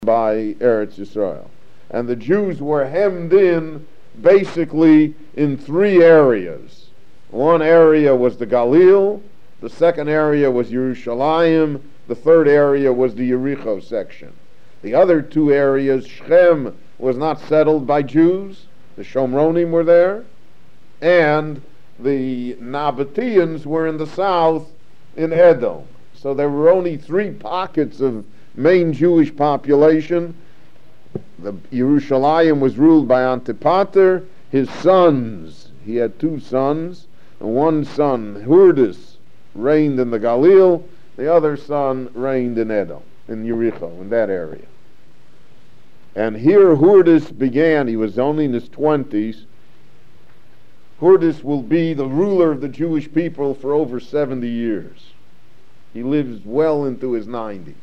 by Eretz Yisrael. And the Jews were hemmed in basically in three areas. One area was the Galil, the second area was Yerushalayim, the third area was the Yericho section. The other two areas, Shechem was not settled by Jews, the Shomronim were there, and the Nabateans were in the south in Edom. So there were only three pockets of main Jewish population. The Yerushalayim was ruled by Antipater. His sons, he had two sons, and one son, Hurdis, reigned in the Galil, the other son reigned in Edom, in Yericho, in that area. And here Hurdis began. He was only in his 20s. Hurdis will be the ruler of the Jewish people for over 70 years. He lives well into his 90s.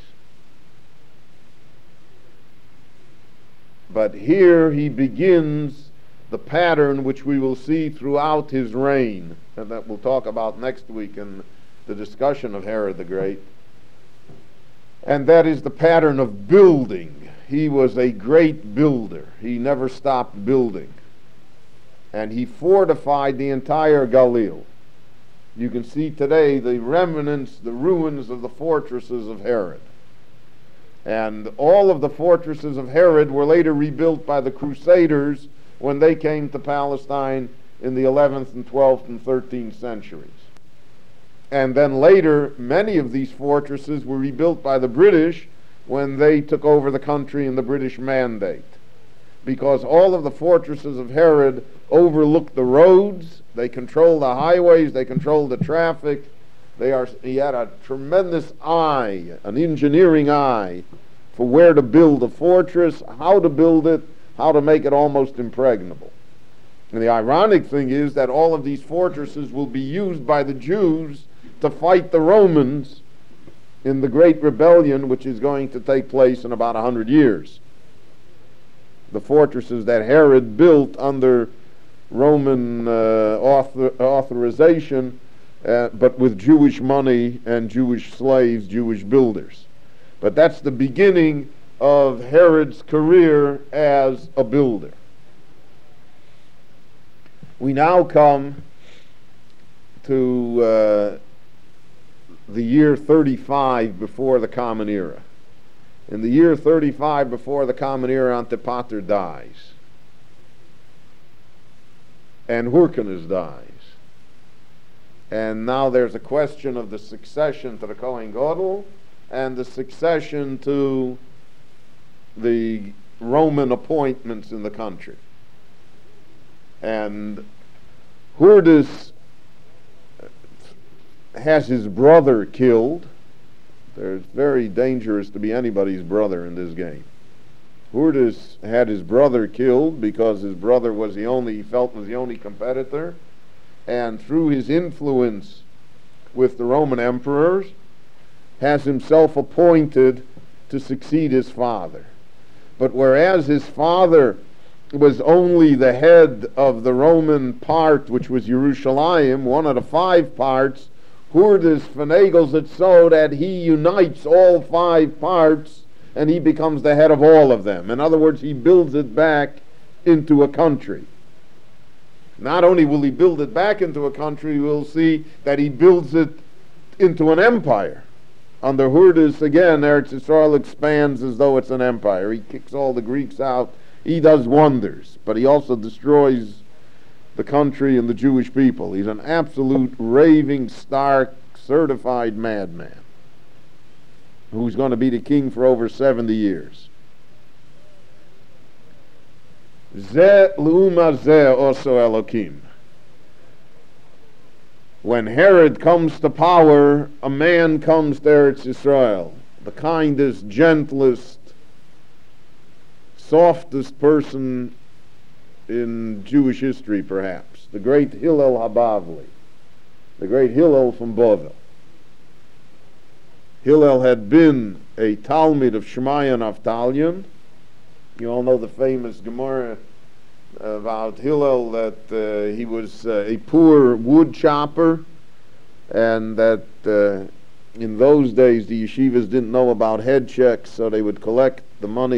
But here he begins the pattern which we will see throughout his reign, and that we'll talk about next week in the discussion of Herod the Great. And that is the pattern of building. He was a great builder. He never stopped building. And he fortified the entire Galil. You can see today the remnants, the ruins of the fortresses of Herod. And all of the fortresses of Herod were later rebuilt by the Crusaders when they came to Palestine in the 11th and 12th and 13th centuries. And then later, many of these fortresses were rebuilt by the British when they took over the country in the British Mandate. Because all of the fortresses of Herod overlooked the roads, they controlled the highways, they controlled the traffic. He had a tremendous eye, an engineering eye, for where to build a fortress, how to build it, how to make it almost impregnable. And the ironic thing is that all of these fortresses will be used by the Jews to fight the Romans in the Great Rebellion, which is going to take place in about 100 years. The fortresses that Herod built under Roman authorization, but with Jewish money and Jewish slaves, Jewish builders. But that's the beginning of Herod's career as a builder. We now come to the year 35 before the Common Era. In the year 35 before the Common Era, Antipater dies. And Hyrcanus dies. And now there's a question of the succession to the Kohen Gadol and the succession to the Roman appointments in the country. And Hurdis has his brother killed. It's very dangerous to be anybody's brother in this game. Hurdis had his brother killed because his brother was he felt was the only competitor, and through his influence with the Roman emperors, has himself appointed to succeed his father. But whereas his father was only the head of the Roman part, which was Yerushalayim, one of the 5 parts, Hurdis finagles it so that he unites all 5 parts and he becomes the head of all of them. In other words, he builds it back into a country. Not only will he build it back into a country, we'll see that he builds it into an empire. Under Hurdis, again, Eretz Yisrael expands as though it's an empire. He kicks all the Greeks out. He does wonders, but he also destroys the country and the Jewish people. He's an absolute raving, stark, certified madman who's going to be the king for over 70 years. Ze l'uma ze oso Elokim. When Herod comes to power, a man comes to Eretz Yisrael, the kindest, gentlest, softest person in Jewish history, perhaps, the great Hillel Habavli, the great Hillel from Bovel. Hillel had been a Talmid of Shmaya Naftalion. You all know the famous Gemara about Hillel, that he was a poor wood chopper, and that in those days the yeshivas didn't know about head checks, so they would collect the money